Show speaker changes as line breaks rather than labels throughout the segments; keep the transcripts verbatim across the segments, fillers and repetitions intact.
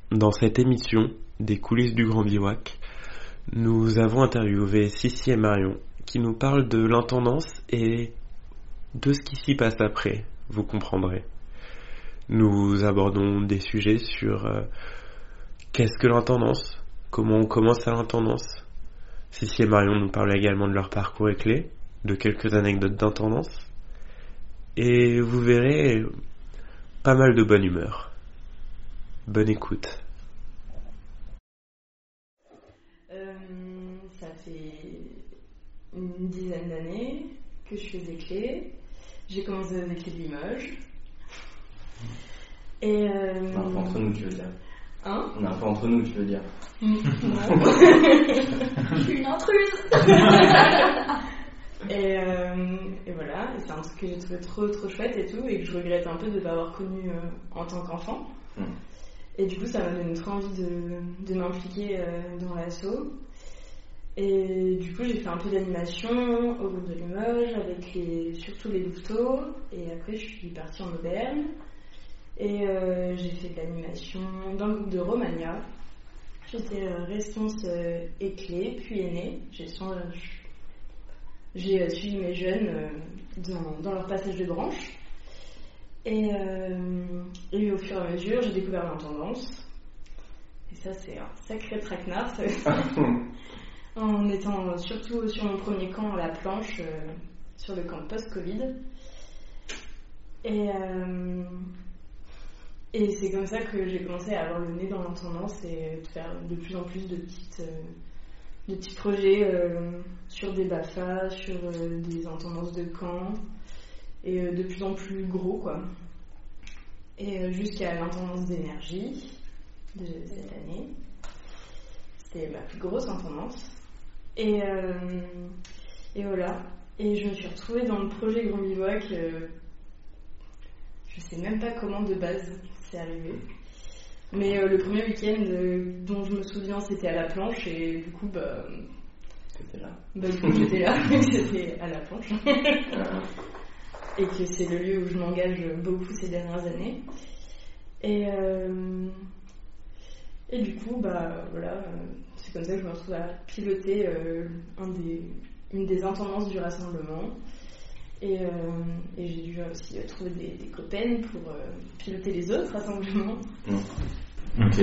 Dans cette émission des coulisses du Grand Bivouac, nous avons interviewé Sissi et Marion qui nous parlent de l'intendance et de ce qui s'y passe après, vous comprendrez. Nous abordons des sujets sur euh, qu'est-ce que l'intendance, comment on commence à l'intendance. Sissi et Marion nous parlent également de leur parcours éclair, de quelques anecdotes d'intendance, et vous verrez pas mal de bonne humeur. Bonne écoute.
Euh, ça fait une dizaine d'années que je fais des clés. J'ai commencé avec les clés de Limoges. Et euh...
On est un peu entre nous, tu veux dire.
Hein
On est un peu entre nous, tu veux dire.
Non. Je suis une intruse. et, euh, et voilà, et c'est un truc que j'ai trouvé trop trop chouette et tout, et que je regrette un peu de ne pas avoir connu euh, en tant qu'enfant. Mm. Et du coup, ça m'a donné trop envie de, de m'impliquer euh, dans l'asso. Et du coup, j'ai fait un peu d'animation au groupe de Limoges, avec les, surtout les louveteaux. Et après, je suis partie en Auvergne. Et euh, j'ai fait de l'animation dans le groupe de Romagna. J'étais euh, response euh, éclé, puis aînée. J'ai, euh, j'ai euh, suivi mes jeunes euh, dans, dans leur passage de branche. Et, euh, et au fur et à mesure, j'ai découvert l'intendance. Et ça, c'est un sacré traquenard. En étant surtout sur mon premier camp à la planche, euh, sur le camp post-Covid. Et, euh, et c'est comme ça que j'ai commencé à avoir le nez dans l'intendance et de faire de plus en plus de, petites, euh, de petits projets euh, sur des B A F A, sur euh, des intendances de camp. Et euh, de plus en plus gros, quoi. Et euh, jusqu'à l'intendance d'énergie de cette année. C'était ma plus grosse intendance. Et, euh, et voilà. Et je me suis retrouvée dans le projet Grand Bivouac. Euh, je sais même pas comment de base c'est arrivé. Mais euh, le premier week-end euh, dont je me souviens, c'était à la planche. Et du coup, bah.
T'étais là.
Bah, du coup, j'étais là. C'était à la planche. Et que c'est le lieu où je m'engage beaucoup ces dernières années. Et, euh, et du coup, bah, voilà, c'est comme ça que je me retrouve à piloter euh, un des, une des intendances du rassemblement. Et, euh, et j'ai dû aussi trouver des, des copains pour euh, piloter les autres rassemblements.
Ok.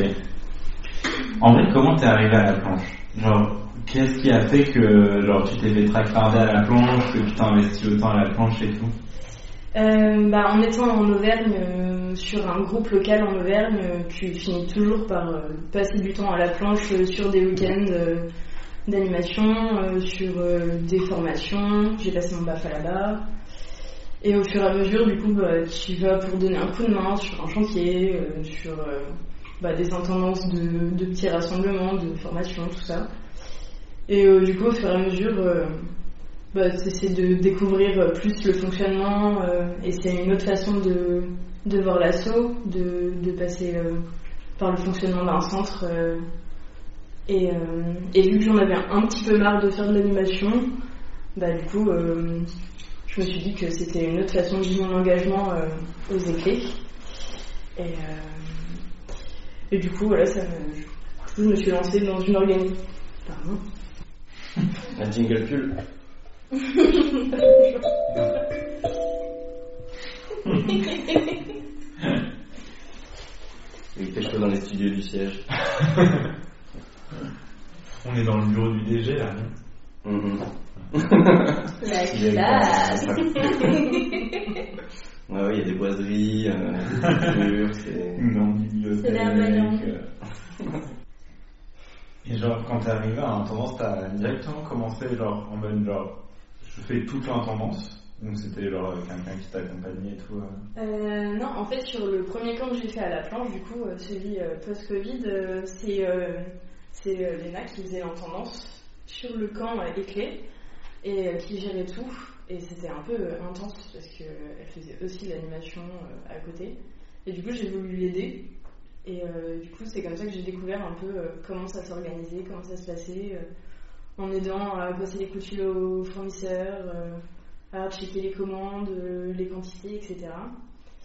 En vrai, comment t'es arrivé à la planche ? Genre, qu'est-ce qui a fait que genre, tu t'es fait traquarder à la planche, que tu t'es investi autant à la planche et tout ?
Euh, bah, en étant en Auvergne, euh, sur un groupe local en Auvergne, euh, tu finis toujours par euh, passer du temps à la planche euh, sur des week-ends euh, d'animation, euh, sur euh, des formations. J'ai passé mon B A F A là-bas. Et au fur et à mesure, du coup, bah, tu vas pour donner un coup de main sur un chantier, euh, sur euh, bah, des intendances de, de petits rassemblements, de formations, tout ça. Et euh, du coup, au fur et à mesure... Euh, Bah, c'est de découvrir plus le fonctionnement euh, et c'est une autre façon de, de voir l'asso, de, de passer euh, par le fonctionnement d'un centre. Euh, et, euh, et vu que j'en avais un petit peu marre de faire de l'animation, bah, du coup, euh, je me suis dit que c'était une autre façon de vivre mon engagement euh, aux éclés. Et, euh, et du coup, voilà, ça me, je me suis lancée dans une organisation. Pardon.
Un jingle pull. Il fait chaud dans les studios du siège.
On est dans le bureau du D G là, non ?
Mm-hmm.
La classe.
Ouais, ouais, il y a des boiseries, euh, des cultures, c'est
une bibliothèque.
C'est merveilleux.
Et genre, quand t'es arrivé à l'intendance, t'as directement commencé genre en mode genre je fais toute l'intendance, donc c'était genre quelqu'un qui t'accompagnait et tout. Euh...
Euh, non, en fait, sur le premier camp que j'ai fait à la planche, du coup, euh, celui euh, post-Covid, euh, c'est, euh, c'est euh, Léna qui faisait l'intendance sur le camp euh, éclé et euh, qui gérait tout. Et c'était un peu euh, intense parce qu'elle faisait aussi l'animation euh, à côté. Et du coup, j'ai voulu l'aider. Et euh, du coup, c'est comme ça que j'ai découvert un peu euh, comment ça s'organisait, comment ça se passait, euh, en aidant à passer les coups de fil aux fournisseurs, euh, à checker les commandes, euh, les quantités, et cetera.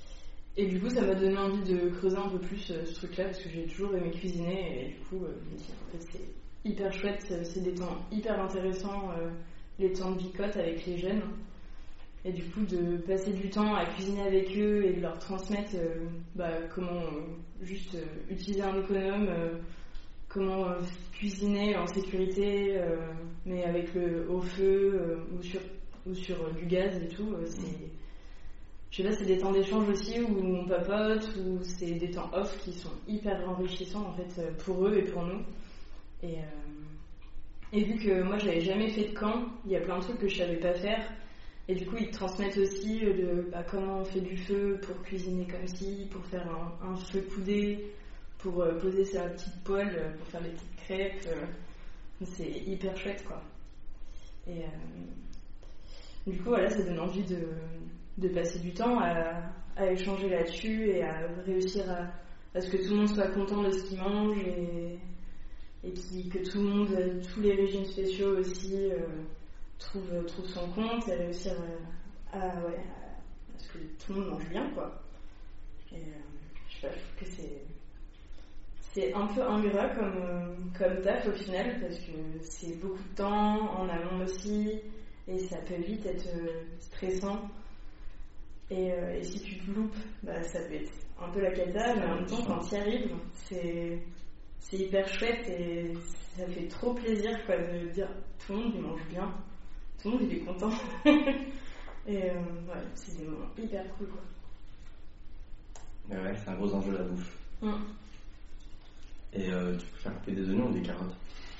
Et du coup, ça m'a donné envie de creuser un peu plus euh, ce truc-là, parce que j'ai toujours aimé cuisiner, et du coup, euh, je me dis, en fait, c'est hyper chouette, c'est des temps hyper intéressants, euh, les temps de bicote avec les jeunes. Et du coup, de passer du temps à cuisiner avec eux et de leur transmettre euh, bah, comment euh, juste euh, utiliser un économe, euh, comment euh, cuisiner en sécurité, euh, mais avec le au feu euh, ou sur, ou sur euh, du gaz et tout, euh, c'est... Je sais pas, c'est des temps d'échange aussi où on papote, où c'est des temps off qui sont hyper enrichissants en fait pour eux et pour nous. Et, euh, et vu que moi j'avais jamais fait de camp, il y a plein de trucs que je savais pas faire. Et du coup ils te transmettent aussi de bah, comment on fait du feu pour cuisiner comme ci, pour faire un, un feu coudé, pour euh, poser sa petite poêle, pour faire des petites crêpes. Euh, c'est hyper chouette quoi. Et euh, du coup voilà, ça donne envie de... de passer du temps à, à échanger là-dessus et à réussir à, à ce que tout le monde soit content de ce qu'il mange et, et qui, que tout le monde, tous les régimes spéciaux aussi, euh, trouvent trouve son compte et réussir à, à, ouais, à, à ce que tout le monde mange bien, quoi. Et euh, je sais pas, je trouve que c'est, c'est un peu ingrat comme, comme taf au final, parce que c'est beaucoup de temps en amont aussi et ça peut vite être stressant. Et, euh, et si tu te loupes, bah, ça peut être un peu la cata, mais en même temps, quand tu y arrives, c'est, c'est hyper chouette et ça fait trop plaisir quoi, de dire tout le monde il mange bien, tout le monde il est content. Et euh, ouais, c'est des moments hyper cool quoi.
Mais ouais, c'est un gros enjeu la bouffe.
Mm.
Et euh, tu peux faire couper des oignons ou des carottes?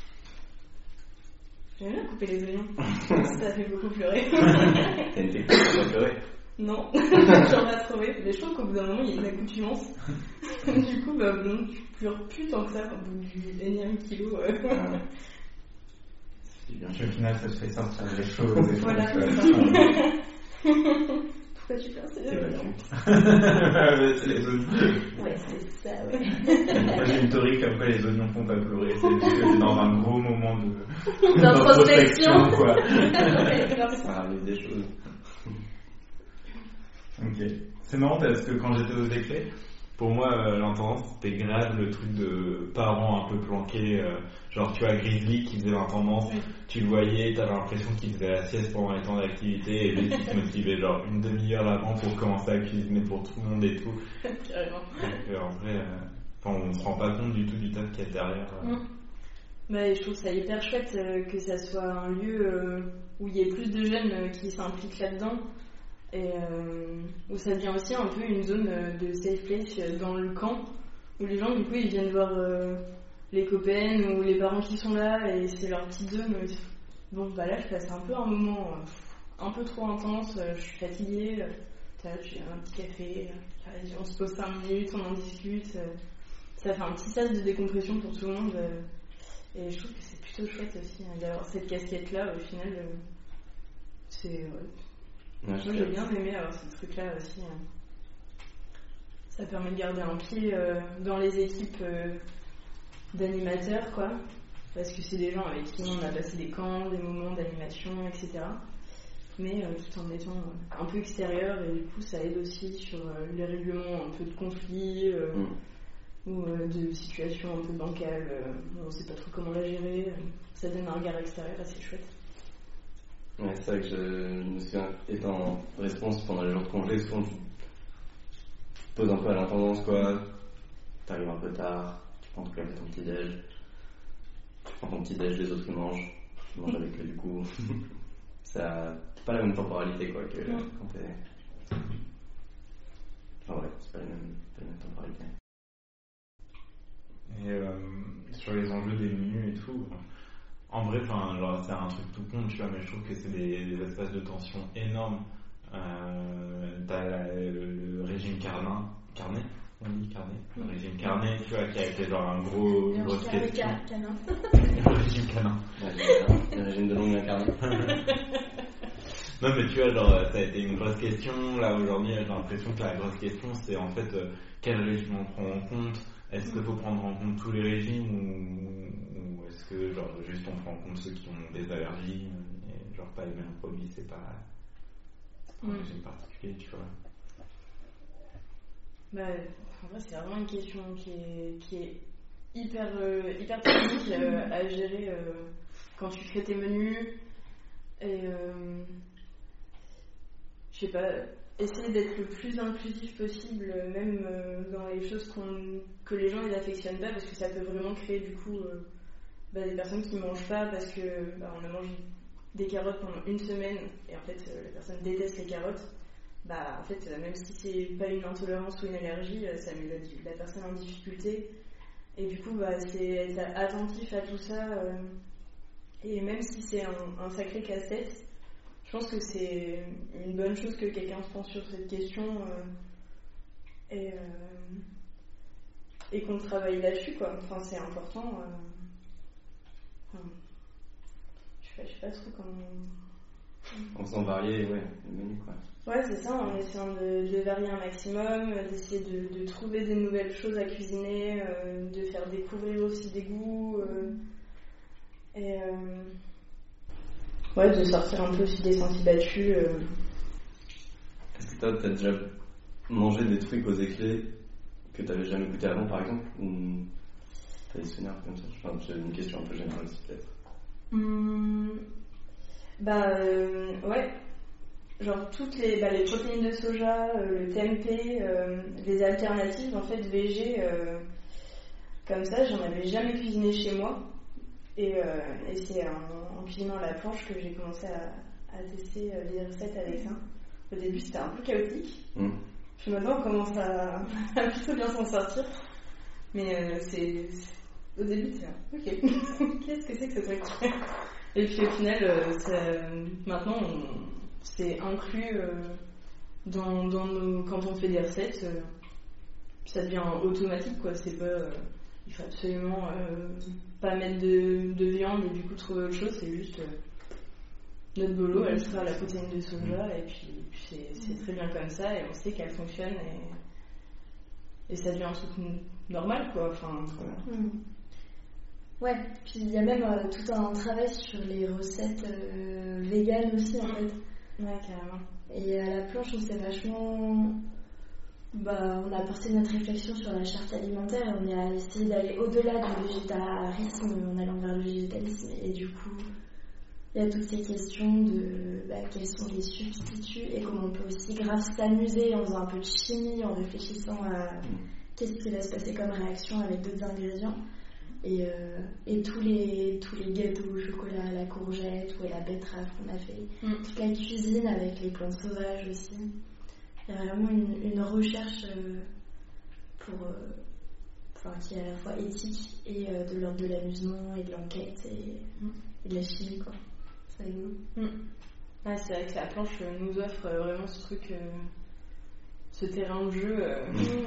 J'aime bien couper les oignons, ça fait beaucoup pleurer.
T'as une technique pour pas pleurer?
Non, j'en ai trouvé. Mais je trouve qu'au bout d'un moment, il y a une accoutumance. Du coup, bah, bon, tu pleures plus tant que ça au bout du énième kilo. Euh.
Ah. C'est bien.
Au final, ça te fait sortir les choses.
Voilà, c'est ça. Pourquoi tu pleures? C'est les oignons.
C'est les oignons.
Ouais, c'est ça, ouais.
Moi, j'ai une théorie comme quoi les oignons font pas pleurer. C'est parce que c'est dans un gros moment de...
d'introspection.
quoi.
Ça ramène des choses.
Ok. C'est marrant parce que quand j'étais aux éclés, pour moi, euh, l'intendance, c'était grave le truc de parents un peu planqués. Euh, genre, tu vois, Grizzly qui faisait l'intendance, oui. Tu le voyais, t'avais l'impression qu'il faisait la sieste pendant les temps d'activité et lui qui se motivait genre une demi-heure avant pour commencer à cuisiner pour tout le monde et tout.
Carrément.
Donc, euh, en vrai, euh, on se rend pas compte du tout du taf qu'il y a derrière. Euh.
Mm. Bah, je trouve ça hyper chouette euh, que ça soit un lieu euh, où il y ait plus de jeunes euh, qui s'impliquent là-dedans. Et euh, où ça devient aussi un peu une zone de safe place dans le camp où les gens du coup ils viennent voir euh, les copains ou les parents qui sont là et c'est leur petite zone où, bon bah là je passe un peu un moment euh, un peu trop intense, euh, je suis fatiguée, euh, j'ai un petit café, euh, on se pose cinq minutes, on en discute, euh, ça fait un petit sas de décompression pour tout le monde euh, et je trouve que c'est plutôt chouette aussi hein, d'avoir cette casquette là au final euh, c'est ouais. Ouais, moi j'ai bien aimé avoir ce truc là aussi. Hein. Ça permet de garder un pied euh, dans les équipes euh, d'animateurs quoi. Parce que c'est des gens avec qui on a passé des camps, des moments d'animation, et cetera. Mais euh, tout en étant euh, un peu extérieur et du coup ça aide aussi sur euh, les règlements un peu de conflits euh, mm. ou euh, de situations un peu bancales. Euh, on sait pas trop comment la gérer. Euh, ça donne un regard extérieur assez chouette.
Ouais, c'est vrai que je, je me souviens, étant réponse pendant les jours de congé, souvent tu te poses un peu à l'intendance, quoi. T'arrives un peu tard, tu prends ton café, ton petit déj, tu prends ton petit déj, les autres ils mangent, tu manges avec eux du coup. Ça, c'est pas la même temporalité, quoi, que mmh. quand t'es. Enfin, ouais, c'est pas la même, pas la même temporalité.
Et euh, sur les enjeux des menus et tout. En vrai, enfin, genre, c'est un truc tout con, tu vois, mais je trouve que c'est des, des espaces de tension énormes. Euh, t'as la, le, le régime carnin, carnet, on dit carnet, le régime carnet, tu vois, qui a été genre un gros, une grosse question.
Canin.
Le régime canin.
Le régime de longue incarné.
Non, mais tu vois, genre, ça a été une grosse question. Là, aujourd'hui, j'ai l'impression que la grosse question, c'est en fait, euh, quel régime on prend en compte? Est-ce qu'il faut prendre en compte tous les régimes ou, ou est-ce que genre juste on prend en compte ceux qui ont des allergies et genre pas les mêmes produits, c'est pas, c'est pas un mm. régime particulier, tu vois.
Bah, en vrai, c'est vraiment une question qui est, qui est hyper, euh, hyper technique euh, à gérer euh, quand tu crées tes menus. Et euh, je sais pas, essayer d'être le plus inclusif possible, même euh, dans les choses qu'on, que les gens ils affectionnent pas, parce que ça peut vraiment créer du coup euh, bah, des personnes qui mangent pas parce que bah, on a mangé des carottes pendant une semaine et en fait euh, la personne déteste les carottes. Bah en fait euh, même si c'est pas une intolérance ou une allergie, euh, ça met la, la personne en difficulté. Et du coup bah c'est être attentif à tout ça. Euh, et même si c'est un, un sacré casse-tête, je pense que c'est une bonne chose que quelqu'un se pense sur cette question euh, et, euh, et qu'on travaille là-dessus, quoi. Enfin, c'est important. Euh, enfin, je sais pas, je sais pas trop comment...
En faisant varier, ouais, le menu, quoi.
Ouais, c'est ça, en essayant de, de varier un maximum, d'essayer de, de trouver des nouvelles choses à cuisiner, euh, de faire découvrir aussi des goûts. Euh, et... Euh, Ouais, de sortir un peu aussi des sentiers battus. Euh...
Est-ce que toi, t'as déjà mangé des trucs aux éclairs que t'avais jamais goûté avant, par exemple? Ou t'as des souvenirs comme ça? Enfin, j'ai une question un peu générale, si peut-être.
Mmh, bah, euh, ouais. Genre, toutes les, bah, les protéines de soja, euh, le tempeh, euh, les alternatives, en fait, végé, euh, comme ça, j'en avais jamais cuisiné chez moi. Et, euh, et c'est en, en cuisinant à la planche que j'ai commencé à, à tester euh, les recettes avec ça. Au début, c'était un peu chaotique. Mmh. Puis maintenant, on commence à, à plutôt bien s'en sortir. Mais euh, c'est, c'est... au début, c'est là, ok, qu'est-ce que c'est que ce truc? Et puis au final, euh, ça, maintenant, on, c'est inclus euh, dans, dans nos, quand on fait des recettes. Euh, ça devient automatique, quoi. C'est pas... Euh, il faut absolument euh, pas mettre de, de viande et du coup trouver autre chose, c'est juste euh, notre bolo, elle sera la protéine de soja et puis, puis c'est, c'est très bien comme ça et on sait qu'elle fonctionne et, et ça devient un truc normal, quoi. Enfin,
mmh. Ouais, puis il y a même euh, tout un travail sur les recettes euh, véganes aussi en fait.
Ouais, carrément.
Et à la planche, on s'est vachement... Bah, on a porté notre réflexion sur la charte alimentaire et on a essayé d'aller au-delà du végétarisme en allant vers le végétalisme. Et du coup, il y a toutes ces questions de bah, quels sont les substituts et comment on peut aussi grave s'amuser en faisant un peu de chimie, en réfléchissant à qu'est-ce qui va se passer comme réaction avec d'autres ingrédients. Et, euh, et tous les tous les gâteaux au chocolat à la courgette ou à la betterave qu'on a fait, mm. toute la cuisine avec les plantes sauvages aussi. Il y a vraiment une, une recherche euh, pour, euh, enfin, qui est à la fois éthique et euh, de l'ordre de l'amusement et de l'enquête et, mm. et de la chimie, quoi. C'est rigolo.
Mm. Ah, c'est vrai que la planche nous offre vraiment ce truc, euh, ce terrain de jeu euh,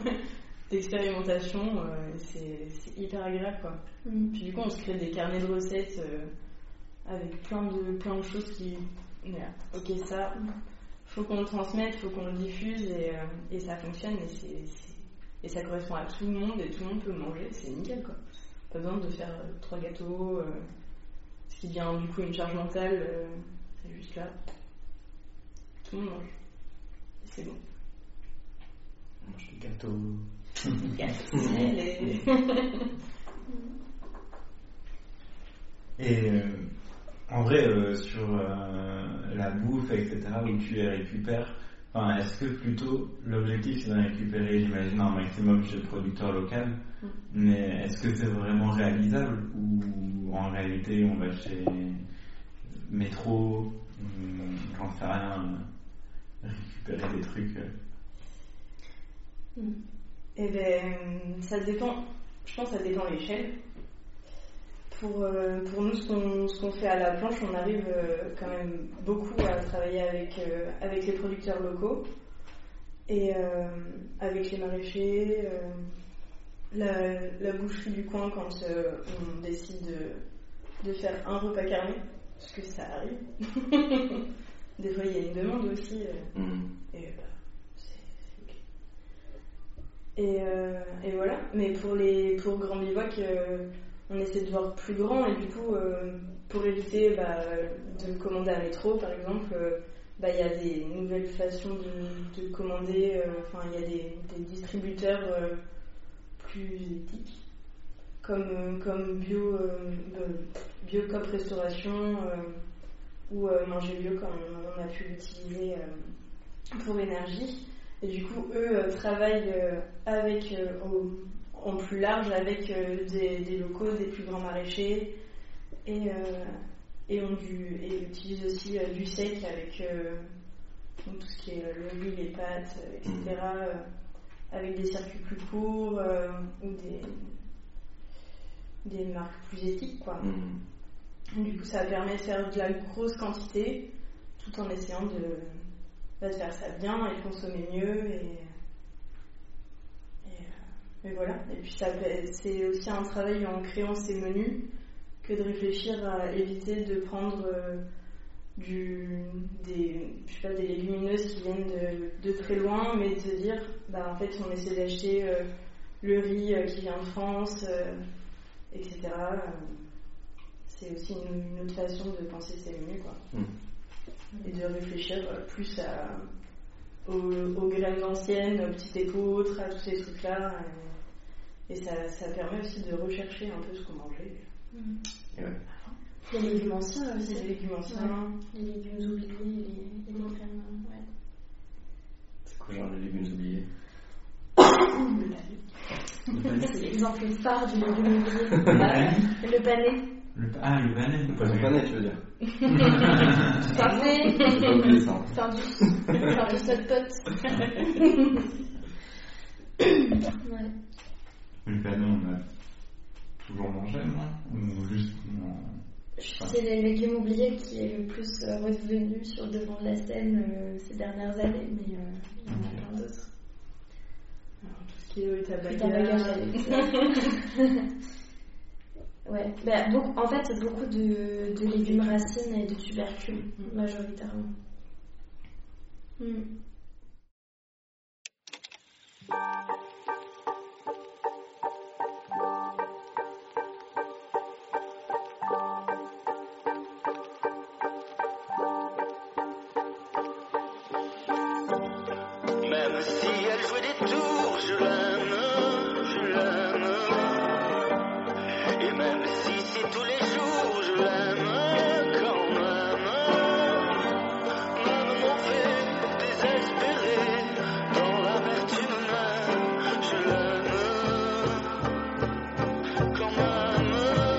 d'expérimentation. Euh, c'est, c'est hyper agréable, quoi. Mm. Puis du coup, on se crée des carnets de recettes euh, avec plein de, plein de choses qui... Yeah, ok, ça... Mm. Faut qu'on le transmette, faut qu'on le diffuse et, euh, et ça fonctionne et, c'est, c'est, et ça correspond à tout le monde et tout le monde peut manger, c'est nickel, quoi. Pas besoin de faire euh, trois gâteaux, euh, ce qui devient du coup une charge mentale, euh, c'est juste là, tout le monde mange et c'est bon.
On mange des gâteaux.
Gâteaux.
Et euh, en vrai, euh, sur euh, la bouffe, et cetera, où tu les récupères, enfin, est-ce que plutôt l'objectif c'est de récupérer, j'imagine, un maximum chez le producteur local, mm. mais est-ce que c'est vraiment réalisable ou en réalité on va chez Métro, j'en sais rien, récupérer des trucs
mm. Eh ben, ça dépend, je pense que ça dépend de l'échelle. Pour, euh, pour nous, ce qu'on, ce qu'on fait à la planche, on arrive euh, quand même beaucoup à travailler avec, euh, avec les producteurs locaux et euh, avec les maraîchers, euh, la, la boucherie du coin quand euh, on décide de, de faire un repas carné, parce que ça arrive. Des fois, il y a une demande aussi, euh, mmh. et bah, c'est, c'est ok. Et, euh, et voilà, mais pour les pour Grand Bivouac, euh, on essaie de voir plus grand et du coup, euh, pour éviter bah, de commander à Métro, par exemple, euh, bah, y a des nouvelles façons de, de commander, enfin euh, il y a des, des distributeurs euh, plus éthiques, comme, euh, comme Bio, euh, Biocop Restauration, euh, ou euh, Manger Bio comme on a pu l'utiliser euh, pour énergie. Et du coup, eux euh, travaillent euh, avec, euh, au, en plus large avec euh, des, des locaux, des plus grands maraîchers, et, euh, et, on du, et utilisent aussi euh, du sec avec euh, donc tout ce qui est euh, le riz, les pâtes, euh, et cetera, euh, avec des circuits plus courts euh, ou des, des marques plus éthiques, quoi. Mmh. Du coup, ça permet de faire de la grosse quantité tout en essayant de, bah, de faire ça bien et de consommer mieux. Et, et, et voilà. Et puis, ça, c'est aussi un travail en créant ces menus que de réfléchir à éviter de prendre euh, du, des, je sais pas, des légumineuses qui viennent de, de très loin, mais de se dire, bah, en fait, on essaie d'acheter euh, le riz euh, qui vient de France, euh, et cetera. C'est aussi une, une autre façon de penser ces menus, quoi. Mmh. Et de réfléchir plus à, aux, aux graines anciennes, aux petites épeautres, à tous ces trucs-là. Et, et ça, ça permet aussi de rechercher un peu ce qu'on mangeait.
Mmh.
Et ouais.
Les légumes anciens aussi.
Les légumes anciens.
Ouais. Les légumes oubliés, les, les graines. Ouais.
C'est quoi genre les légumes oubliés?
Le pané. C'est l'exemple phare du légume oublié. Le pané.
Le, ah, le pané.
Le poisson pané, tu veux dire?
Parfait.
C'est pas oublié ça.
Faire du, faire du seul pote. Ouais.
Le pané, on a toujours mangé, non? Ou juste. Non.
C'est les légumes oubliés qui est le plus revenu sur le devant de la scène euh, ces dernières années, mais euh, il y en a okay. plein d'autres.
Alors, tout ce qui est au
tabac. Ouais, bah, beaucoup, en fait, beaucoup de, de légumes racines et de tubercules, mmh. majoritairement. Mmh.
Même si elle jouait des tours, je l'aime, je l'aime. Et même si c'est tous les jours, je l'aime quand même. Même m'en fait désespérer dans l'amertume même, je l'aime quand même.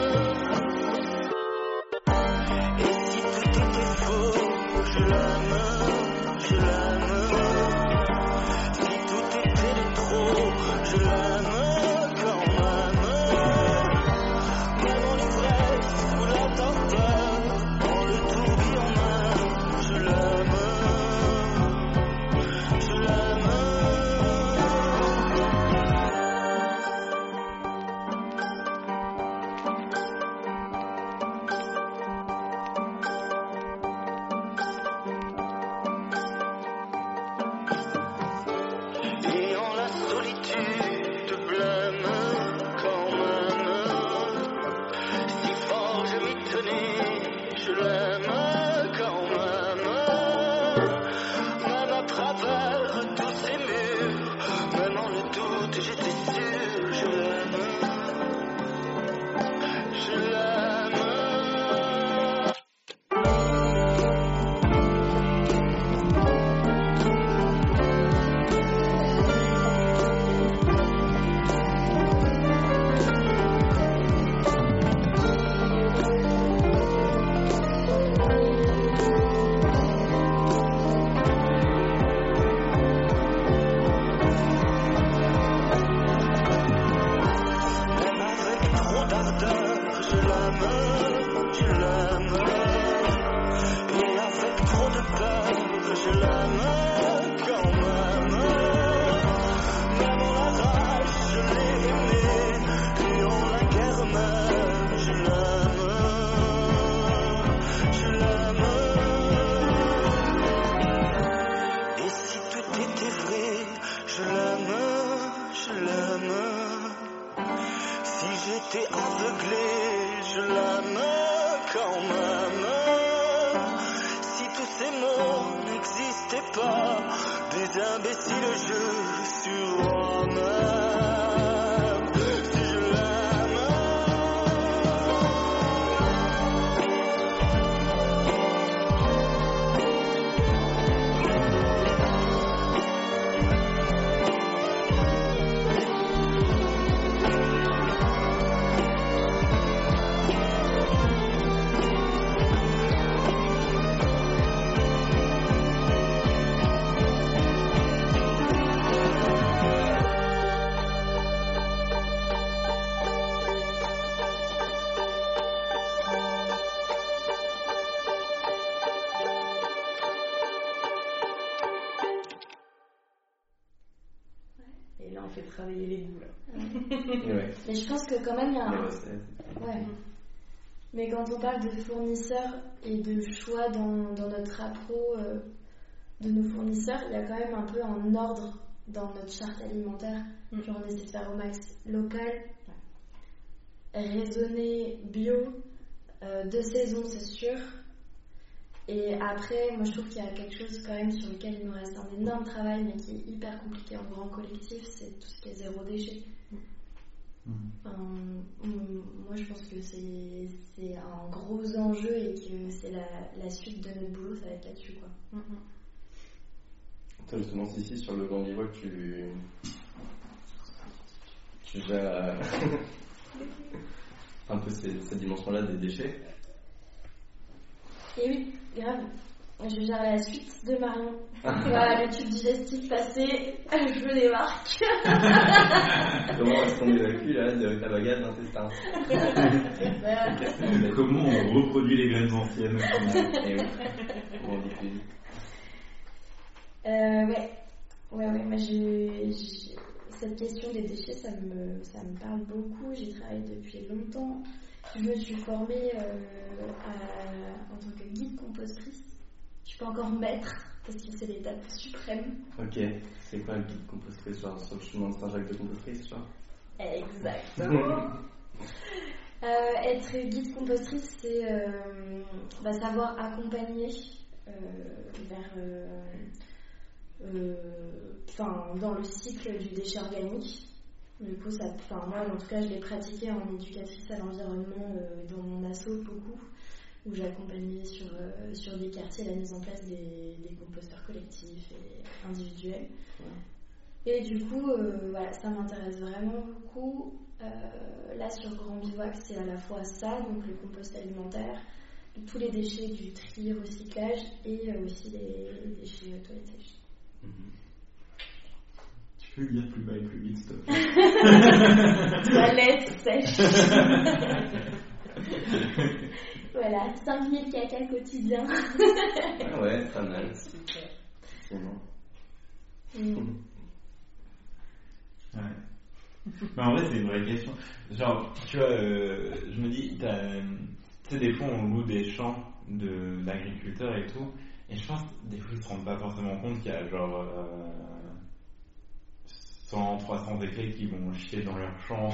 Et si tout était faux, je l'aime, je l'aime. Je l'aime quand même, même en ivresse ou la torpeur, dans le tourbillon même, je l'aime, je l'aime. Et en la solitude blême quand même, si fort je m'y tenais, je l'aime quand même. Même à travers tous ces murs, même en le doute j'étais sûr, je l'aime, je l'aime. J'étais aveuglé, je l'aime quand même. Si tous ces mots suis pas des imbéciles, je suis moi-même. Si je l'aime,
Et là, on fait travailler les goûts, là.
Ouais.
Mais je pense que quand même, il y a
Les
un...
recettes.
Ouais. Mais quand on parle de fournisseurs et de choix dans, dans notre appro euh, de nos fournisseurs, il y a quand même un peu un ordre dans notre charte alimentaire.
Mm.
Genre on essaie de faire au max local, raisonné, bio, euh, de saison c'est sûr. Et après, moi je trouve qu'il y a quelque chose quand même sur lequel il nous reste un énorme travail, mais qui est hyper compliqué en grand collectif, c'est tout ce qui est zéro déchet. Enfin, moi je pense que c'est, c'est un gros enjeu et que c'est la, la suite de notre boulot, ça va être là-dessus quoi.
Toi, justement, ici sur le Grand Bivouac, tu. Tu gères un peu ces- cette dimension-là des déchets.
Et oui, grave. Je gère la suite de Marion. Voilà, le tube digestif passé, je débarque.
Comment est-ce qu'on évacue là de ta baguette d'intestin?
Comment on reproduit les graines anciennes?
Et oui. Comment on diffuse?
Euh, ouais, ouais, ouais. Moi, j'ai, j'ai- cette question des déchets, ça me, ça me parle beaucoup. J'y travaille depuis longtemps. Je me suis formée euh, à- en tant que guide compostrice. Je suis pas encore maître parce que c'est l'étape suprême.
Ok, c'est quoi le guide compostrice? Genre sur le chemin de Saint-Jacques de compostrice, genre?
Exactement. euh, être guide compostrice, c'est euh, bah, savoir accompagner euh, vers, euh, euh, enfin, dans le cycle du déchet organique. Du coup, ça, enfin, moi, en tout cas, je l'ai pratiqué en éducatrice à l'environnement euh, dans mon asso beaucoup, où j'accompagnais sur, euh, sur des quartiers la mise en place des, des composteurs collectifs et individuels. Et du coup, euh, voilà, ça m'intéresse vraiment beaucoup. Euh, là, sur Grand Bivouac, c'est à la fois ça, donc le compost alimentaire, tous les déchets du tri, recyclage et euh, aussi les, les déchets euh, toilettes sèches.
Tu peux le dire plus bas et plus vite, s'il te plaît.
Toilettes sèches. Voilà, cinq mille caca quotidiens.
Ah ouais, pas mal.
Super.
C'est bon.
Mm.
Ouais. Mais en vrai, c'est une vraie question. Genre, tu vois, euh, je me dis, t'as, tu sais, des fois, on loue des champs de, d'agriculteurs et tout, et je pense, des fois, ils se rendent pas forcément compte qu'il y a genre euh, cent, trois cents éclés qui vont chier dans leur champ.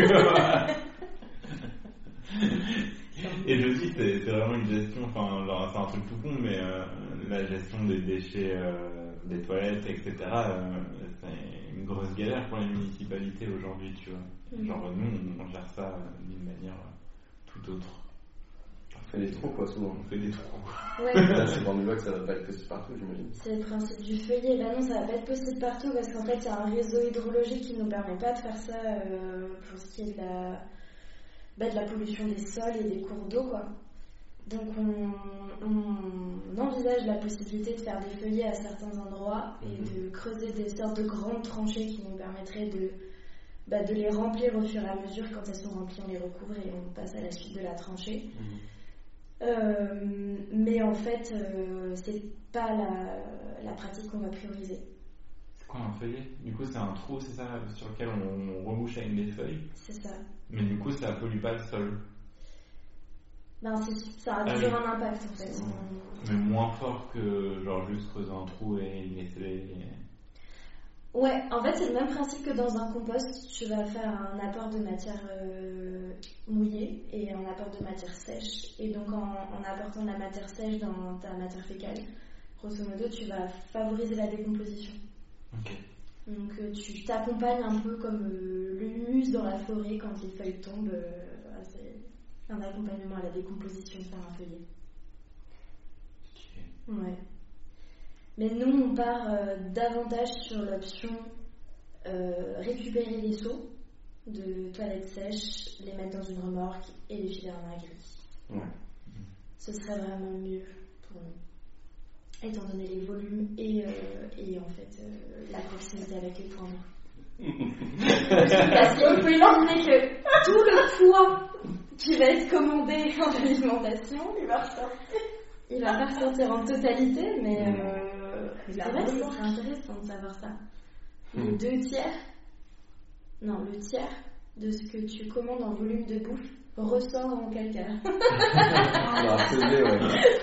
Et je dis, c'est, c'est vraiment une gestion, enfin, genre, c'est un truc tout con, mais euh, la gestion des déchets, euh, des toilettes, et cetera, euh, c'est une grosse galère pour les municipalités aujourd'hui, tu vois.
Mm.
Genre, nous, on gère ça d'une manière tout autre.
On fait des trous, quoi, souvent.
On fait des trous.
Ouais.
Là, sur le Grand Bivouac, ça va pas être possible partout, j'imagine.
C'est le principe du feuillet. Ben non, ça va pas être possible partout parce qu'en fait, il y a un réseau hydrologique qui nous permet pas de faire ça euh, pour ce qui est de la, ben, de la pollution des sols et des cours d'eau, quoi. Donc, on, on envisage la possibilité de faire des feuillets à certains endroits et de creuser des sortes de grandes tranchées qui nous permettraient de, ben, de les remplir au fur et à mesure. Quand elles sont remplies, on les recouvre et on passe à la suite de la tranchée.
Mmh.
Euh, mais en fait, euh, c'est pas la, la pratique qu'on va prioriser.
C'est quoi un feuillet? Du coup, c'est un trou, c'est ça, sur lequel on, on remouche avec des feuilles.
C'est ça.
Mais du coup, ça pollue pas le sol.
Ben, c'est, ça a
Ah
toujours
oui.
un impact en fait. On-
Mais moins fort que genre juste creuser un trou et laisser les...
Ouais, en fait, c'est le même principe que dans un compost. Tu vas faire un apport de matière euh, mouillée et un apport de matière sèche. Et donc, en, en apportant de la matière sèche dans ta matière fécale, grosso modo, tu vas favoriser la décomposition.
Ok.
Donc euh, tu t'accompagnes un peu comme euh, l'humus dans la forêt quand les feuilles tombent. Euh, voilà, c'est un accompagnement à la décomposition par un feuillet.
Ok.
Ouais. Mais nous, on part euh, davantage sur l'option euh, récupérer les seaux de toilettes sèches, les mettre dans une remorque et les filer en agri.
Ouais.
Ce serait vraiment mieux pour nous, étant donné les volumes et, euh, et en fait euh, la proximité avec les points d'eau. Parce qu'il faut imaginer que tout le poids qui va être commandé en alimentation, il va ressortir. Il va pas ressortir en totalité, mais euh, c'est vrai que ce serait intéressant de savoir ça. Les deux tiers, non, le tiers de ce que tu commandes en volume de bouffe ressort en calcaire.
On va peser, ouais.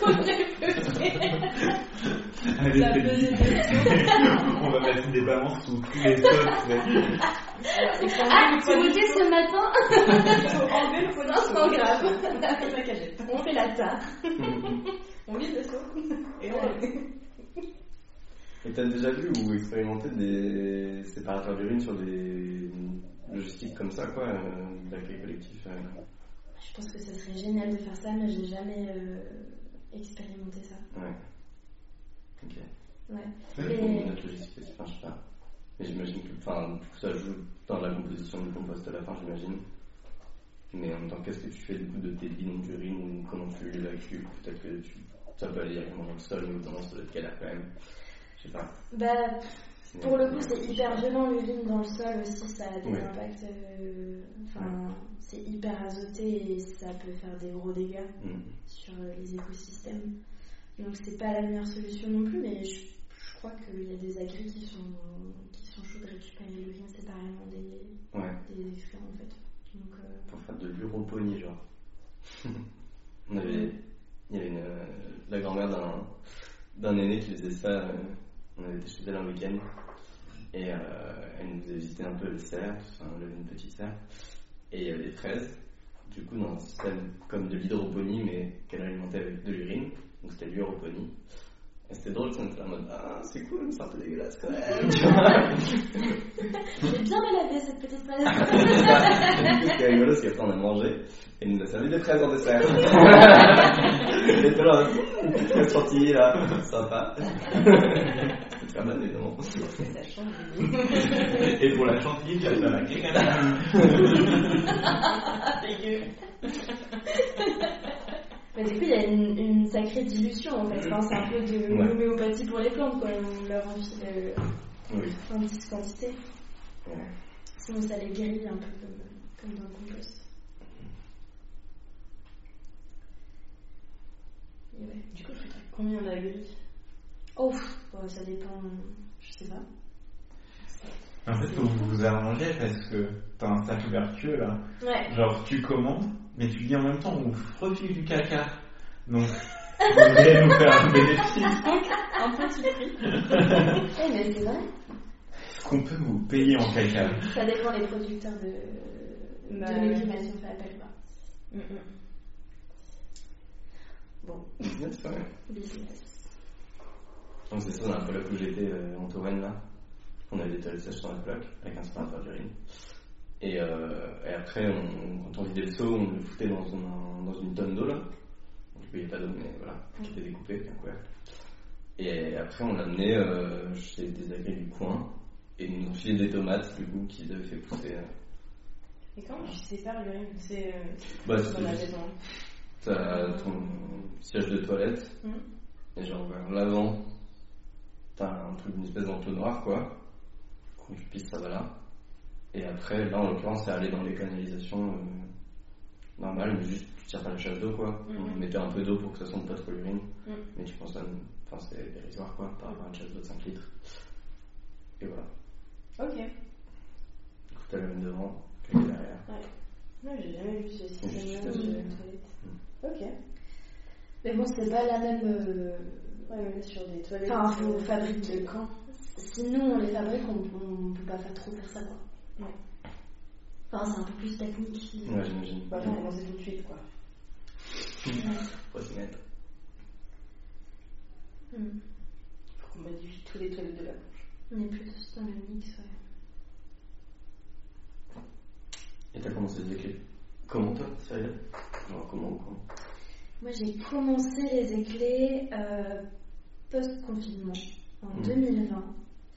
Allez,
Ça
c'est
faisait
dit. On va mettre des balances sous tous les sauces.
Ah, tu goûtais ce matin?
Il faut enlever le
Non, c'est pas grave.
C'est la cagette.
On fait la tare.
On vide le seau. Et on
Et t'as déjà vu ou expérimenté des séparateurs d'urine sur des logistiques comme ça, quoi, euh, d'accueil collectif euh...
Je pense que ce serait génial de faire ça, mais j'ai jamais euh, expérimenté ça.
Ouais. Ok.
Ouais.
C'est
Mais-
pour notre logistique, enfin, je sais pas. Mais j'imagine que, enfin, du coup, ça joue dans la composition du compost à la fin, j'imagine. Mais en même temps, qu'est-ce que tu fais du coup de tes bidons d'urine ou comment tu l'évacues? Peut-être que tu, ça peut aller directement dans le sol, mais autant ça doit être galère quand même. Je sais pas.
Bah,
C'est-
pour le coup, c'est hyper violent l'urine dans le sol aussi, ça a des
Ouais.
impacts. euh, Enfin, c'est hyper azoté et ça peut faire des gros dégâts
Mm.
sur euh, les écosystèmes. Donc, c'est pas la meilleure solution non plus, mais je, je crois qu'il y a des agris qui sont, qui sont chauds de récupérer l'urine séparément des,
Ouais.
des excréments en fait. Donc, euh,
Pour faire de l'uroponie, genre. On avait, il y avait une, euh, la grand-mère d'un, d'un aîné qui faisait ça. euh, on avait été chez elle un week-end et euh, elle nous faisait visiter un peu les serres, enfin, on avait une petite serre et il y avait des fraises. Du coup, dans un système comme de l'hydroponie, mais qu'elle alimentait avec de l'urine, donc c'était l'uroponie. Et c'était drôle, on était en mode ah, c'est cool, mais c'est un peu dégueulasse quand même. Tu vois.
j'ai bien baladé cette petite fraise.
Ce qui est rigolo, c'est qu'après on a mangé et il nous a servi des fraises en dessert. Il était là, une fraise chantilly là, sympa. C'était très bon évidemment.
Ça change.
Et pour la chantilly, tu as ça la
Dégueu.
Mais du coup, il y a une, une sacrée dilution en fait. Enfin, c'est un peu de
Ouais.
l'homéopathie pour les plantes, quoi. On leur enfile
Oui.
en petite quantité.
Ouais.
Sinon, ça les grille un peu comme, comme dans le compost. Et ouais.
Du coup, tu fais combien d'agris?
Oh, pff, bon, ça dépend. Je sais pas.
En fait, faut vous vous arranger parce que t'as un sac vertueux là.
Ouais.
Genre, tu commandes, mais tu dis en même temps, on vous refile du caca. Donc, vous allez nous faire un bénéfice.
Un petit prix.
Eh, mais c'est vrai.
Est-ce qu'on peut vous payer en caca?
Ça dépend des producteurs de,
Bah,
de légumes si on fait appel quoi.
Mm, mm.
Bon,
Business, ouais.
business.
Donc c'est ça, dans la coloc où j'étais euh, en Touraine là. On avait des toilettes sèches dans la coloc avec un séparateur d'urine. Et, euh, et après, on, quand on vidait le seau, on le foutait dans une, dans une tonne d'eau là. Du coup, il n'y avait pas d'eau, mais voilà, qui était découpée avec un couvercle. Et après, on l'amenait euh, chez des agris du coin. Et ils nous ont filé des tomates, du coup, qu'ils avaient fait pousser. Euh,
Et comment tu sépares l'urine? C'est euh,
bah,
dans
c'était
la
juste-
maison.
T'as ton siège de toilette,
Mm.
et genre vers l'avant, t'as un truc, une espèce d'entonnoir quoi. Quand tu pisses, ça va là. Et après, là en l'occurrence, c'est aller dans les canalisations euh, normales, mais juste tu tires pas la chasse d'eau quoi.
Mhm.
On mettait un peu d'eau pour que ça sente pas trop l'urine,
Mm.
mais tu penses à. Enfin, c'est dérisoire quoi, par rapport à une chasse d'eau de cinq litres. Et voilà.
Ok.
Du coup, t'as le même devant, que le derrière.
Non, j'ai jamais vu ce
Juste
système
à
de
ce-
toilette. Ok.
Mais bon, c'est pas la même. euh,
Ouais, mais sur des toilettes.
Enfin, faut
euh,
fabriquer.
de camp.
Si nous on les fabrique, on, on peut pas faire trop faire ça quoi.
Ouais.
Enfin, c'est un peu plus technique.
Ouais, j'imagine.
Bah, faut commencer tout de suite quoi.
Faut s'y mettre.
Hmm.
qu'on modifie tous les toilettes de la planche.
On est plutôt dans le mix, ouais.
Et t'as commencé les éclairs comment toi, Cyril? Genre comment ou comment?
Moi j'ai commencé les éclairs euh, post-confinement en mmh. deux mille vingt.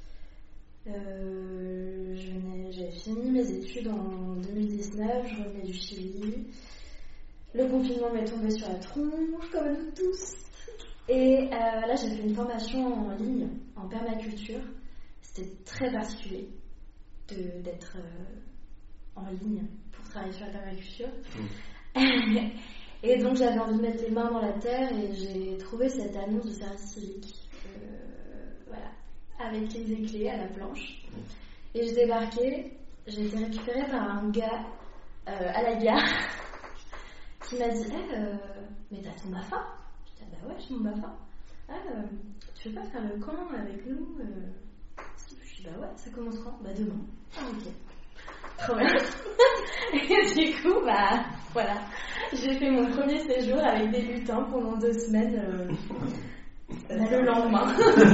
Euh, je venais, j'avais fini mes études en deux mille dix-neuf, je revenais du Chili. Le confinement m'est tombé sur la tronche, comme nous tous. Et euh, là, j'ai fait une formation en ligne, en permaculture. C'était très particulier de, d'être euh, en ligne pour travailler sur la permaculture. Mmh. Et donc, j'avais envie de mettre les mains dans la terre et j'ai trouvé cette annonce de service civique. Euh, voilà. Avec les éclairs à la planche. Et je débarquais, j'ai été récupérée par un gars euh, à la gare qui m'a dit hey, euh, mais t'as ton B A F A? Je dis bah ouais, j'ai mon B A F A. Ah, euh, tu veux pas faire le camp avec nous? euh... Je dis bah ouais, ça commence quand? Bah demain. Ah ok. Trop bien. Et du coup, bah voilà, j'ai fait mon premier séjour avec des lutins pendant deux semaines. Euh... Bah, le lendemain,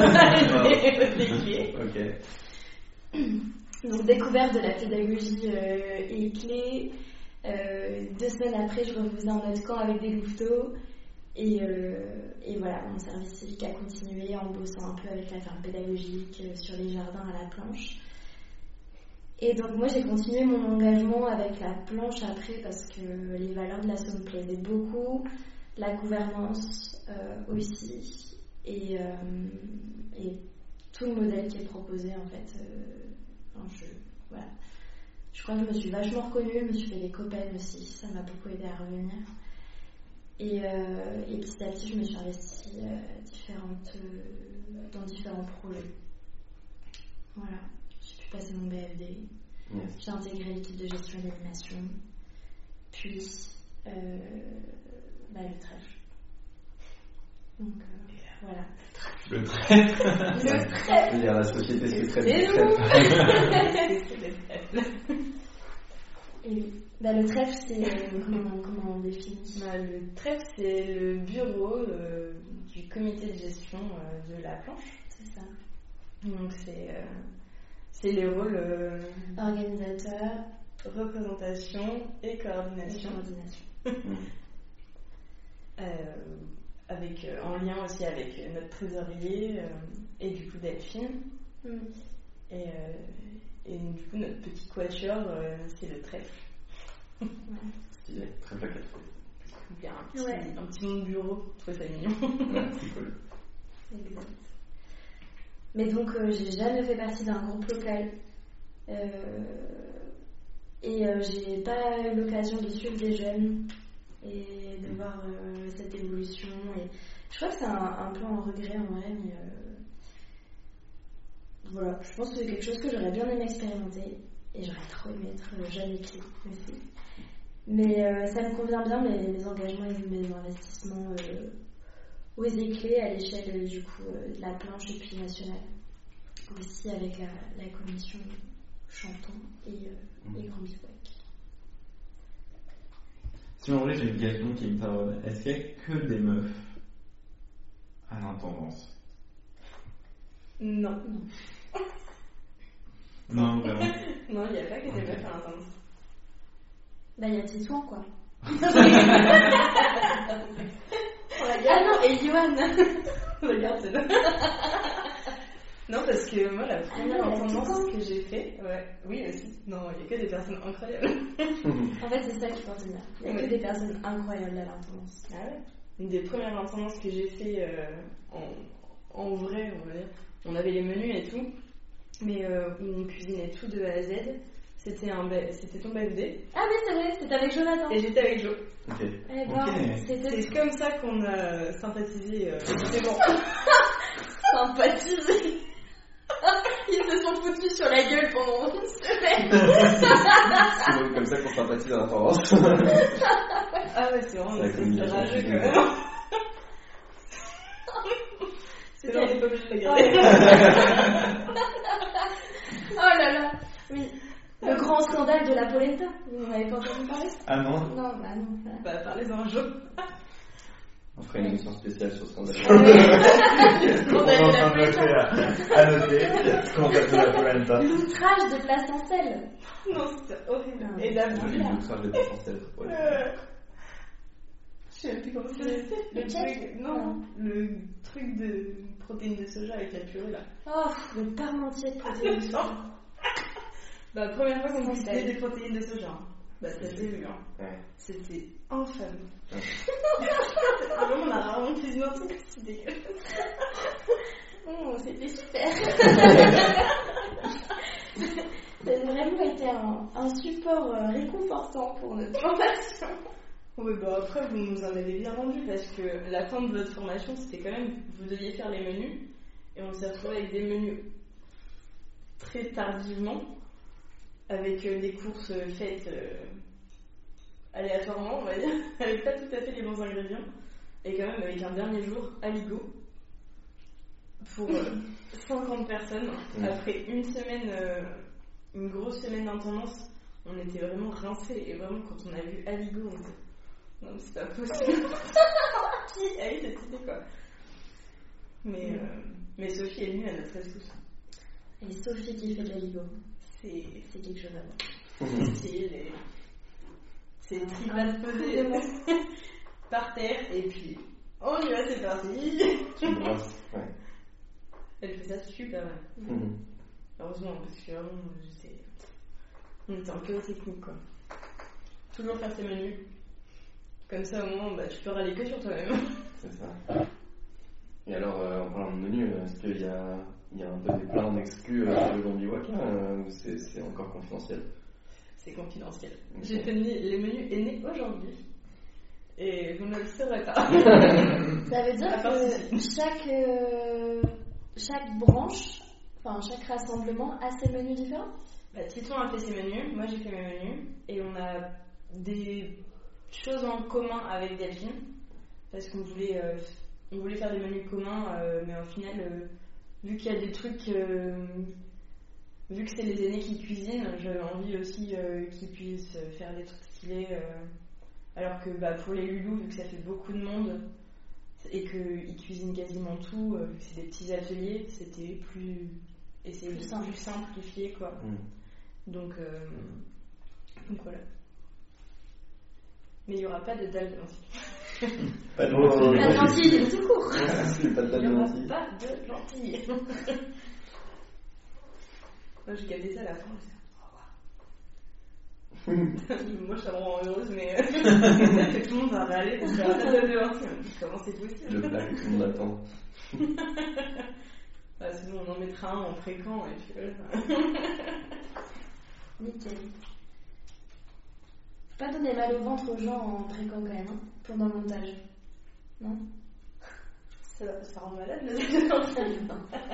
ok. Donc découverte de la pédagogie euh, et clé. Euh, deux semaines après, je refaisais un autre camp avec des louveteaux et, euh, et voilà, mon service civique a continué en bossant un peu avec la ferme pédagogique euh, sur les jardins à la planche. Et donc moi j'ai continué mon engagement avec la planche après parce que les valeurs de l'asso me plaisaient beaucoup, la gouvernance euh, aussi. Et, euh, et tout le modèle qui est proposé en fait euh, je, voilà. Je crois que je me suis vachement reconnue, je me suis fait des copains aussi, ça m'a beaucoup aidé à revenir et, euh, et petit à petit je me suis investie euh, différentes, euh, dans différents projets. Voilà, j'ai pu passer mon B F D, yes. J'ai intégré l'équipe de gestion et d'animation, puis euh, bah, le trèfle. Donc euh, voilà.
Le trèfle.
Le trèfle.
Il y a la société secrète
du trèfle. Et oui. Bah, le trèfle, c'est comment, comment on définit?
Bah, le trèfle, c'est le bureau euh, du comité de gestion euh, de la planche.
C'est ça.
Donc c'est euh, c'est les rôles euh,
organisateur,
représentation et coordination.
Et coordination.
euh, Avec, euh, en lien aussi avec euh, notre trésorier euh, et du coup Delphine. Mm. Et, euh, et du coup notre petit quatuor, euh, c'est le trèfle.
Ouais. Stylé, trèfle à quatre fois.
Bien, un petit,
ouais.
un petit monde bureau, je trouve ça mignon.
Ouais, c'est cool.
Exact. Mais donc euh, j'ai jamais fait partie d'un groupe local. Euh, et euh, j'ai pas eu l'occasion de suivre des jeunes et de voir euh, cette évolution. Et je crois que c'est un, un peu un regret en vrai, mais euh, voilà, je pense que c'est quelque chose que j'aurais bien aimé expérimenter et j'aurais trop aimé être jeune et clé aussi. Mais euh, ça me convient bien, mes, mes engagements et mes investissements euh, aux éclés à l'échelle euh, du coup euh, de la planche et puis nationale, aussi avec la, la commission Chanton et, euh, et Grand Bivouac.
Si en vrai j'ai une question qui me taraude, est-ce qu'il y a que des meufs à l'intendance?
Non.
Non, vraiment.
Non, il n'y a pas que des meufs à l'intendance.
Bah, il y a Titouan, quoi.
Ah non, et Yoann. Regarde, c'est là. Non, parce que moi, la première
ah,
intendance que j'ai fait, ouais, oui aussi, non, il n'y a que des personnes incroyables.
En fait, c'est ça qu'il faut retenir. Il n'y a oui. que des personnes incroyables à l'intendance.
Ah ouais. Une des premières intendances que j'ai fait euh, en, en vrai, on va dire, on avait les menus et tout, mais euh, on cuisinait tout de A à Z. C'était, un, c'était ton B F D.
Ah oui, c'est vrai, c'était avec Jonathan.
Et j'étais avec Jo.
Ok.
Eh ben,
okay.
C'était... C'est comme ça qu'on a sympathisé. Euh, c'est bon.
Sympathisé. Ils se sont foutus sur la gueule pendant une semaine.
C'est bon, comme ça qu'on sympathise à l'intendance.
Ah ouais, c'est vraiment c'est rageux quand même. C'est là, on n'est pas obligé de la garder.
Oh là là, oui. Le grand scandale de la polenta. Vous n'avez pas entendu parler?
Ah non?
Non, bah non.
Bah parlez-en un jour.
On ferait une émission spéciale sur Scandale.
On est en train de noter à, à noter ce qu'on va faire la polenta.
L'outrage de Placencelle.
Non, c'était horrible.
Non.
Et la
J'ai
boule.
vu le trajet de Placencelle. Ouais.
Euh, Je sais même plus comment ça s'appelle.
Le
truc.
check.
Non, le truc de protéines de soja avec la purée là.
Oh, le parmentier de protéines de soja.
Bah, première fois qu'on
Ça,
utilisait
c'est-
des protéines de soja. hein. Bah, ça s'est vu, hein.
Ouais.
C'était infâme.
Ouais.
À un moment, on a rarement cuisiné un truc aussi dégueulasse.
Oh, c'était super. Ça a vraiment été un, un support euh, réconfortant pour notre formation.
Oui, bah après, vous nous en avez bien rendu parce que la fin de votre formation, c'était quand même, vous deviez faire les menus et on s'est retrouvé avec des menus très tardivement, avec euh, des courses euh, faites euh, aléatoirement, on va dire, avec pas tout à fait les bons ingrédients, et quand même avec un dernier jour à Ligo pour euh, cinquante personnes.
Mm.
Après une semaine, euh, une grosse semaine d'intendance, on était vraiment rincés et vraiment quand on a vu Aligo, on était non mais c'est pas possible. Qui a eu cette idée quoi. Mais, euh, mais Sophie est venue à notre rescousse.
Et Sophie qui fait de la ligo.
C'est
C'est quelque chose à voir.
c'est style et c'est tripades posées par terre et puis on y va, c'est parti.
Tu brasses, ouais.
Elle fait ça super mal.
Mhm.
Heureusement parce que vraiment j'étais on était en chaos technique quoi. Toujours faire ses menus. Comme ça, au moins, bah, tu peux râler que sur toi-même.
C'est ça. Et alors, euh, en parlant de menu, est-ce qu'il y a, il y a un peu des plans d'exclus euh, sur le Grand Bivouac là, euh, ou c'est, c'est encore confidentiel?
C'est confidentiel.
Ok.
J'ai fait les menus est né aujourd'hui. Et vous ne le saurez pas.
Ça veut dire
À part
que chaque, euh, chaque branche, enfin chaque rassemblement a ses menus différents.
Bah, Titon a fait ses menus, moi j'ai fait mes menus. Et on a des choses en commun avec Delphine. Parce qu'on voulait, euh, on voulait faire des menus communs, euh, mais au final, euh, vu qu'il y a des trucs. Euh, vu que c'est les aînés qui cuisinent, j'avais envie aussi euh, qu'ils puissent faire des trucs stylés. Euh, alors que bah, pour les loulous, vu que ça fait beaucoup de monde et qu'ils cuisinent quasiment tout, euh, vu que c'est des petits ateliers, c'était plus. Et c'est
Plus simple.
plus simplifié quoi.
Mm.
Donc, euh, donc voilà. Mais il n'y aura pas de dalle de lentilles.
Pas de
Pas de
lentilles.
lentilles, tout court.
C'est pas de
Il n'y
dalle de
aura
lentilles.
pas de lentilles. Moi j'ai gardé ça à la fin. Je dis, moi ça me rend heureuse, mais euh, peut-être que tout le monde va râler pour faire un dalle de lentilles. Comment c'est possible?
Le plat que tout le monde attend.
Bah, sinon on en mettra un en fréquent et puis voilà.
Nickel. Faut pas donner mal au ventre aux gens en fréquent quand même, hein, pendant le montage. Non?
Ça, ça rend malade le dalle de lentilles.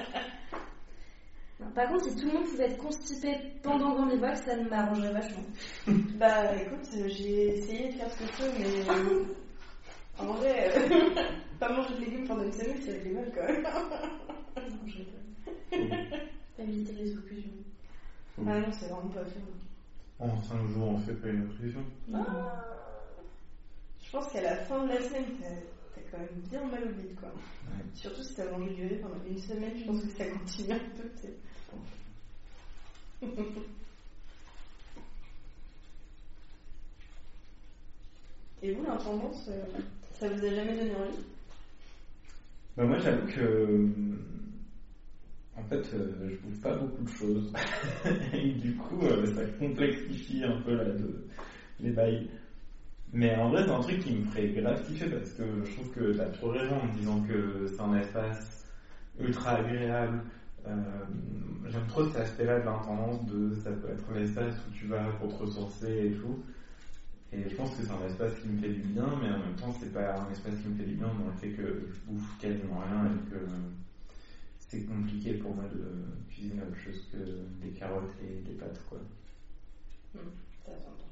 Non, par contre, si tout le monde pouvait être constipé pendant Grand Bivouac, ça m'arrangerait vachement.
Bah écoute, j'ai essayé de faire ce que je peux, mais euh, en vrai, euh, pas manger de légumes pendant une semaine, ça fait mal quand même.
Non, je peux pas éviter les occasions.
Ah non, c'est vraiment pas fait.
En cinq jours, on fait pas une occlusion.
Ah, je pense qu'à la fin de la semaine, t'as, t'as quand même bien mal au bide quoi.
Ouais.
Surtout si t'as mangé du riz pendant une semaine, je pense que ça continue un peu. Tu sais. Et vous, l'intendance, euh, ça vous a jamais donné envie?
Bah moi j'avoue que euh, en fait euh, je bouffe pas beaucoup de choses et du coup euh, ça complexifie un peu là, de, les bails. Mais en vrai c'est un truc qui me ferait grave kiffer parce que je trouve que t'as trop raison en disant que c'est un espace ultra agréable. Euh, j'aime trop cet aspect là de l'intendance, de ça peut être l'espace où tu vas pour te ressourcer et tout. Et je pense que c'est un espace qui me fait du bien, mais en même temps, c'est pas un espace qui me fait du bien dans le fait que je bouffe quasiment rien et que c'est compliqué pour moi de cuisiner autre chose que des carottes et des pâtes, quoi.
Mmh, ça s'entend.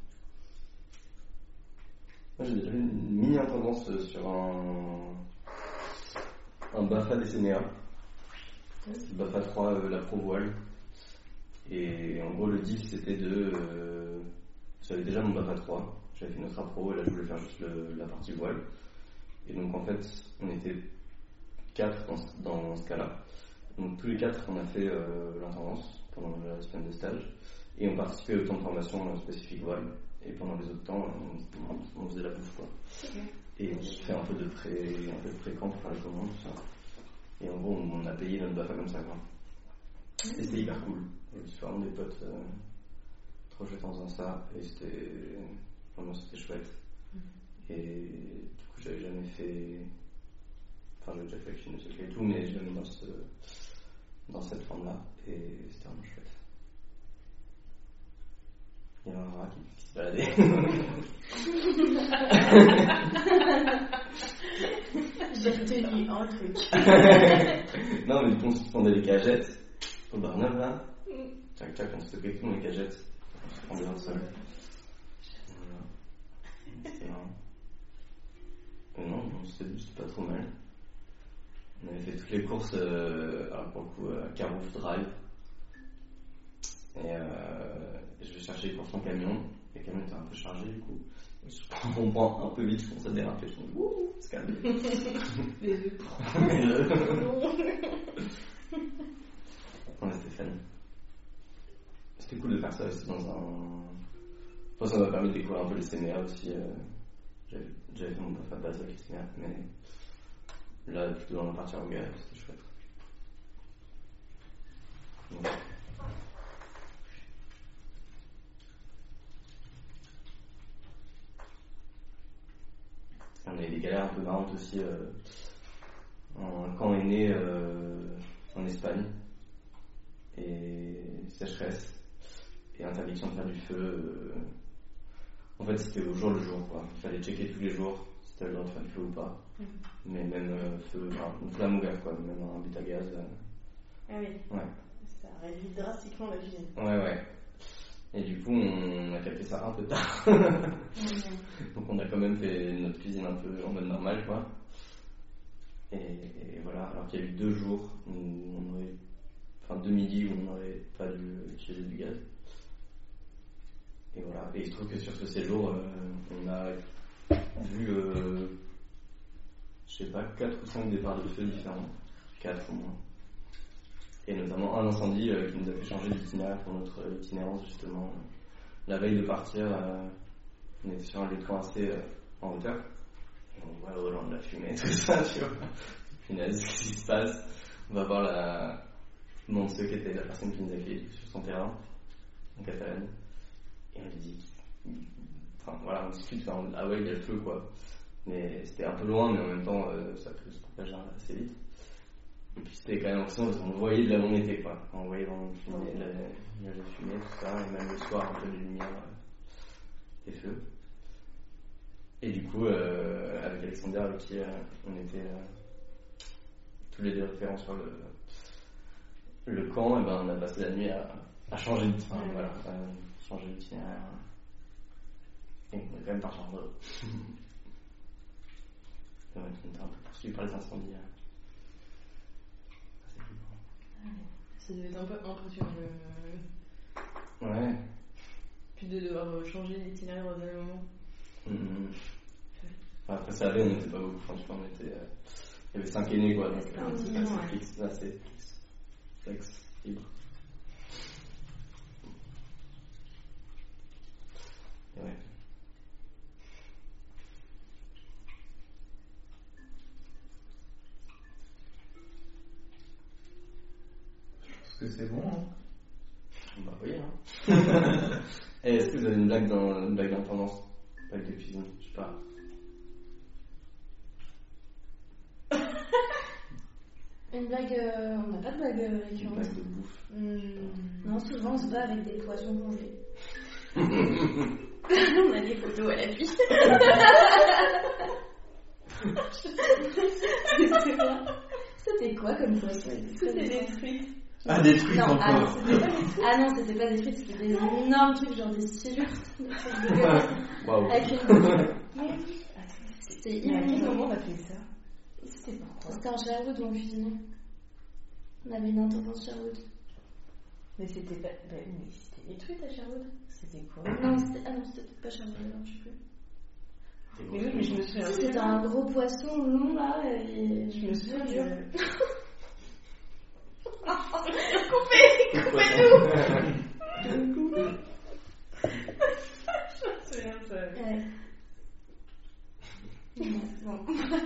Moi j'ai déjà eu une mini intendance sur un, un Bafa des Sénéas. Le Bafa trois, euh, la Pro Voile. Et en gros, le deal c'était de. Euh, j'avais déjà mon Bafa trois. J'avais fait une autre appro et là je voulais faire juste le, la partie voile. Et donc en fait, on était quatre dans ce, dans ce cas-là. Donc tous les quatre, on a fait euh, l'intendance pendant la semaine de stage et on participait au temps de formation euh, spécifique voile. Et pendant les autres temps, on, on, on faisait la bouffe quoi. Okay. Et on fait un peu de pré, un peu de pré-camp pour faire les commandes, tout ça. Et en gros, on, on a payé notre B A F A comme ça quoi. Et c'était hyper cool. Et je me suis fait vraiment des potes euh, trop chouettes en faisant ça. Et c'était vraiment c'était chouette. Mm-hmm. Et du coup, j'avais jamais fait. Enfin, j'avais déjà fait avec une et tout, mais jamais dans, ce... dans cette forme-là. Et c'était vraiment chouette. Il y avait un rat qui, qui se baladait.
J'ai retenu un truc.
Non, mais du coup, on se prendait les cagettes au Barnum là. Tchac tchac, on se stockait tout dans les cagettes. On se prendait un seul. Voilà. C'était marrant. Mais non, c'était, c'était pas trop mal. On avait fait toutes les courses, euh, alors pour le coup, à Carouf Drive. Et euh, je vais chercher les courses en camion. Le camion était un peu chargé du coup. Je prends un peu vite, je commence à déraper. Je me dis, wouh, c'est calme.
Les deux.
On était fans. C'était cool de faire ça aussi dans un. Enfin, ça m'a permis de découvrir un peu le C N R aussi. Euh... J'avais, j'avais fait mon B A F A base avec le C N R, mais là, plutôt dans la partie anglaise, c'était chouette. Donc. On a eu des galères un peu marrantes aussi. Euh, en, quand on est né euh, en Espagne, et sécheresse, et interdiction de faire du feu. Euh, en fait, c'était au jour le jour, quoi. Il fallait checker tous les jours si t'avais le droit de faire du feu ou pas. Mmh. Mais même euh, feu, enfin, une flamme au gaz, quoi. Même un but à gaz. Euh...
Ah oui.
Ouais.
Ça réduit drastiquement la cuisine.
Ouais, ouais. Et du coup, on a capté ça un peu tard. Donc on a quand même fait notre cuisine un peu en mode normal, quoi. Et, et voilà, alors qu'il y a eu deux jours où on aurait... Enfin, deux midis où on n'aurait pas dû utiliser du gaz. Et voilà. Et il se trouve que sur ce séjour, euh, on a vu, euh, je sais pas, quatre ou cinq départs de feu différents. quatre au moins. Et notamment un incendie euh, qui nous a fait changer d'itinéraire pour notre euh, itinérance justement. La veille de partir, euh, on était sur un lieu de camp assez euh, en hauteur. Et on voit au loin de la fumée et tout ça, tu vois. Punaise, qu'est-ce qui se passe? On va voir la... Je demande ce qu'était la personne qui nous a accueillis sur son terrain, en Catalogne. Et on lui dit... Enfin voilà, on discute, enfin, ah ouais, il y a le feu quoi. Mais c'était un peu loin, mais en même temps, euh, ça peut se propager assez vite. Et puis c'était quand même impressionnant parce qu'on voyait de là où on était quoi. On voyait vraiment le fumée, la nuage de fumée, tout ça, et même le soir un peu de lumière, euh, des feux. Et du coup, euh, avec Alexander, avec qui euh, on était euh, tous les deux référents sur le, le camp, et ben on a passé la nuit à, à changer de enfin, voilà, à changer d'itinéraire. Et on est quand même parti en mode. On était un peu poursuivi par les incendies. Hein.
Ça devait être un peu impressionnant. Le...
Ouais.
Puis de devoir changer l'itinéraire au dernier moment.
Mmh. Après ça allait, on n'était pas beaucoup, franchement, on était... Euh... Il y avait cinq aînés quoi, donc euh, c'est assez ouais. Fixe, là c'est fixe. Flex, libre. Et ouais.
Que c'est bon, hein.
Bah oui, hein. Et est-ce que vous avez une blague, dans, une blague d'intendance? Blague de cuisine, je sais pas.
Une blague, euh, on n'a pas de blague euh, récurrente.
Une blague de bouffe.
Mmh, non, souvent on se bat avec des poissons congelés. On a des photos à l'appui. C'était quoi? C'était quoi comme poisson?
C'était des truites.
Ah, des trucs
non,
encore.
Ah non, c'était pas des trucs. Ah non, c'était pas des trucs, c'était des énormes trucs, genre des silures.
Waouh.
Avec une. C'était
Mais à quel
immense.
moment on a fait ça? C'était pourquoi?
C'était en Sherwood où on cuisinait. On avait une intendance Sherwood.
Mais c'était pas. Bah, mais c'était des trucs à Sherwood? C'était quoi?
Non, c'était. Ah non, c'était pas Sherwood alors, je sais plus.
Mais oui, mais je me souviens.
C'était un gros poisson long là, et
Je me souviens
dur.
de.
Coupez, coupez-nous.
Je me souviens de ça.
Ouais. Bon.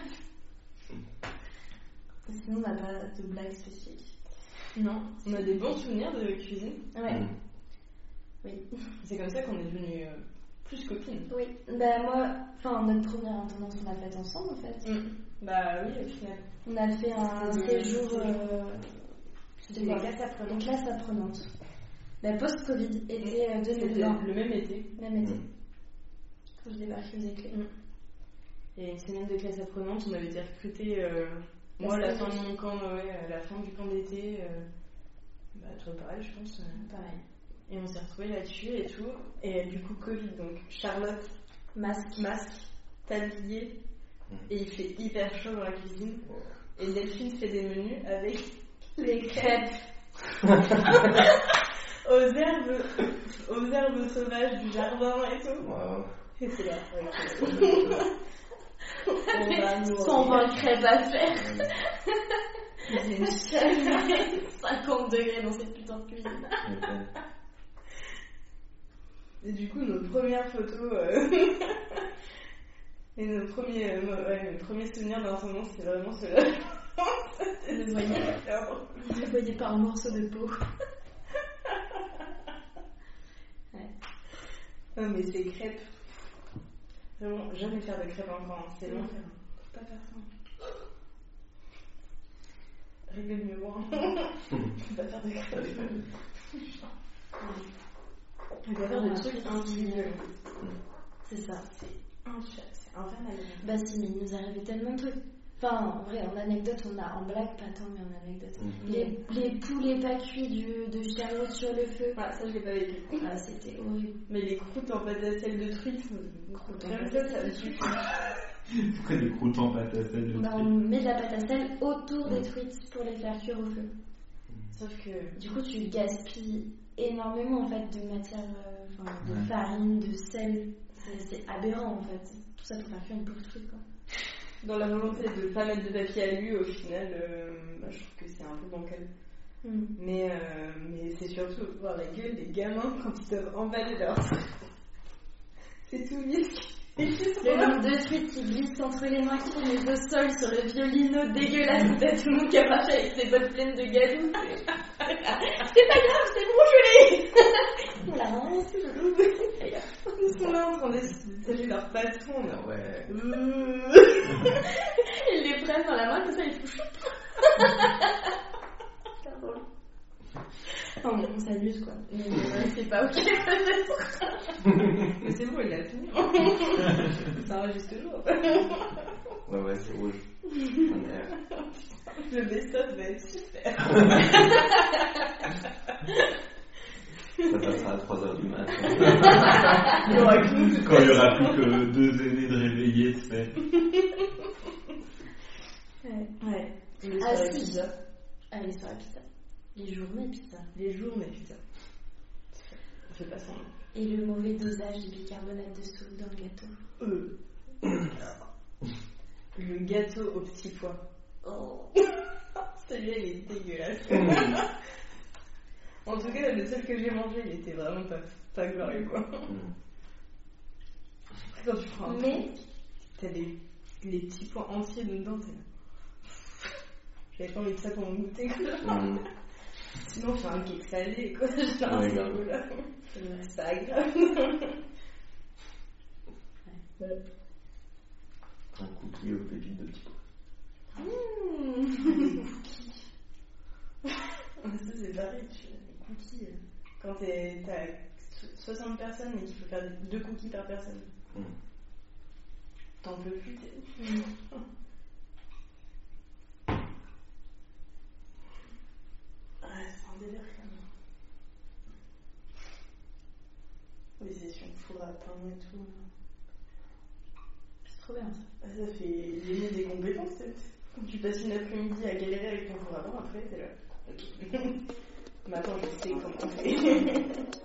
Sinon, on n'a pas de blague spécifique.
Non, on a des bons souvenirs de cuisine.
Ouais.
Mm.
Oui.
C'est comme ça qu'on est devenus euh, plus copines.
Oui. Bah moi, enfin notre première intendance, on l'a faite ensemble en fait.
Mm. Bah oui, au final.
On a fait un
C'était-
séjour. Euh,
C'était des classes apprenantes.
Une classe apprenante. La post-Covid était euh, deux mille
C'était
vingt.
le même été.
Même été.
Mm.
Quand je débarquais aux éclés.
Et une semaine de classe apprenante, on avait été recrutés. Euh,
La
moi, à la
semaine
fin de mon camp, ouais, à la fin du camp d'été. Euh, bah, toi, pareil, je pense. euh,
Pareil.
Et on s'est retrouvés là-dessus et tout. Et du coup, Covid, donc Charlotte,
Masque.
masque, tablier.
Mm.
Et il fait hyper chaud dans la cuisine. Et Delphine fait des menus avec
Les crêpes.
aux herbes, aux herbes sauvages du jardin et tout.
Wow.
Et c'est là. ouais. On va nous
cent vingt crêpes à faire.
C'est une chaleur.
cinquante degrés dans cette putain de cuisine.
Ok.
Et du coup, nos premières photos euh, et nos premiers, euh, mo- ouais, nos premiers souvenirs d'intendance, c'est vraiment ceux-là.
Ne voyez, ne voyez pas un morceau de peau.
Non, mais ces crêpes. Vraiment, jamais faire de crêpes encore, hein, c'est l'enfer. Faut pas faire ça. Règle numéro un. Faut pas faire de crêpes. Faut pas faire de trucs individuels.
C'est ça.
C'est infernal. C'est infernal.
Bah si, mais il nous arrivait tellement de trucs. Enfin, en vrai, en anecdote, on a en blague, pas tant, mais en anecdote.
Mm.
Les, les poulets pas cuits du, de Charlotte sur le feu.
Ah, ça, je l'ai pas vécu.
Ah, c'était horrible.
Mais les croûtes en pâte à sel de truite,
Croûtes en
même
pâte
ça,
à
ça me
sel.
suffit.
Pourquoi des croûtes en pâte à sel de
Bah, on met de la pâte à sel autour des
Mm.
truites pour les faire cuire au feu.
Sauf que.
Du coup, tu gaspilles énormément en fait de matière, euh, enfin, de
Ouais.
farine, de sel. C'est, c'est aberrant en fait. Tout ça pour faire cuire une pauvre truite quoi.
Dans la volonté de ne pas mettre de papier alu, au final, euh, bah, je trouve que c'est un peu bancal.
Mm.
Mais, euh, mais c'est surtout voir la gueule des gamins quand ils doivent emballer leur truc. C'est tout vite. Et puis,
Le nombre de truites qui glissent entre les mains, qui tombent au sol sur le violino dégueulasse. T'as tout le monde qui a marché avec ses bottes pleines de gadou. C'est pas grave, c'est bon, je l'ai. On l'a vraiment c'est joli.
ils sont là en train de saluer leur patron. Là.
Ouais.
Ils les prennent dans la main, comme ça ils font choup. C'est drôle. Enfin bon, on s'amuse quoi. Mais euh, c'est pas ok peut-être.
Mais c'est bon, il a fini. Ça enregistre toujours.
Ouais, ouais, c'est rouge. On est-
Le best-of va être super.
Ça passera à trois heures du mat.
Il y aura que nous.
Quand il y aura plus que deux aînés de réveillés, tu sais.
Ouais.
Ouais. Les
Ah,
soirées
si.
pizza.
Ah, les soirées pizza. Les journées pizza.
Les journées pizza. On fait pas son nom.
Et le mauvais dosage de bicarbonate de soude dans le gâteau.
Euh. Le gâteau au petit pois.
Oh.
Celui-là, il est dégueulasse. En tout cas, le seul que j'ai mangé, il était vraiment pas, pas glorieux, quoi.
Mm.
Quand tu prends un
Mais
truc, t'as les, les petits pois entiers dedans, t'es là. J'avais pas envie de ça pour mon goûter, quoi.
Mm.
Sinon, on fait un cake salé, quoi. Genre,
Ouais,
c'est
grave.
cool, là. C'est pas grave. Voilà.
Un cookie aux pépites de petits pois.
Mmh. Ça, c'est pareil, tu fais des cookies. euh, Quand t'es- t'as soixante personnes et qu'il faut faire deux cookies par personne.
Mm.
T'en peux plus, t'es. Ouais, c'est un délire quand même. Oui, c'est sur le four à pain et tout.
c'est trop bien ça.
Ah, ça fait gagner des compétences, tu sais. Quand tu passes une après-midi à galérer avec ton four à pain, après t'es là. Ok. Maintenant, je sais comment on fait.